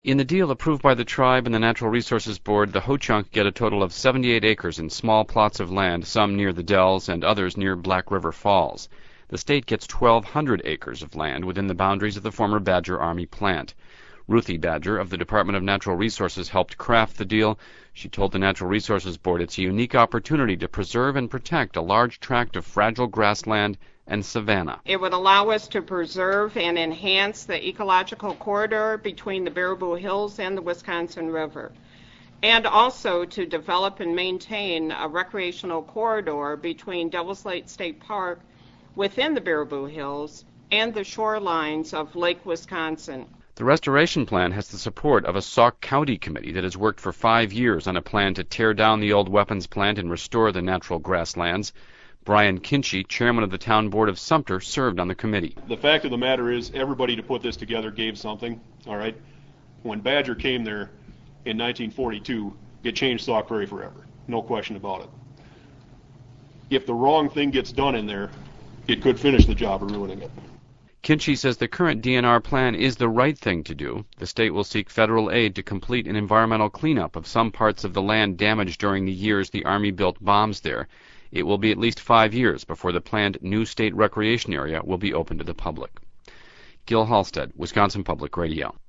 In the deal approved by the tribe and the Natural Resources Board, the Ho-Chunk get a total of 78 acres in small plots of land, some near the Dells and others near Black River Falls. The state gets 1,200 acres of land within the boundaries of the former Badger Army plant. Ruthie Badger of the Department of Natural Resources helped craft the deal. She told the Natural Resources Board it's a unique opportunity to preserve and protect a large tract of fragile grassland and savanna. It would allow us to preserve and enhance the ecological corridor between the Baraboo Hills and the Wisconsin River, and also to develop and maintain a recreational corridor between Devil's Lake State Park within the Baraboo Hills and the shorelines of Lake Wisconsin. The restoration plan has the support of a Sauk County committee that has worked for 5 years on a plan to tear down the old weapons plant and restore the natural grasslands. Brian Kinchy, chairman of the town board of Sumter, served on the committee. The fact of the matter is everybody to put this together gave something, all right? When Badger came there in 1942, it changed Sauk Prairie forever, no question about it. If the wrong thing gets done in there, it could finish the job of ruining it. Kinchy says the current DNR plan is the right thing to do. The state will seek federal aid to complete an environmental cleanup of some parts of the land damaged during the years the Army built bombs there. It will be at least 5 years before the planned new state recreation area will be open to the public. Gil Halstead, Wisconsin Public Radio.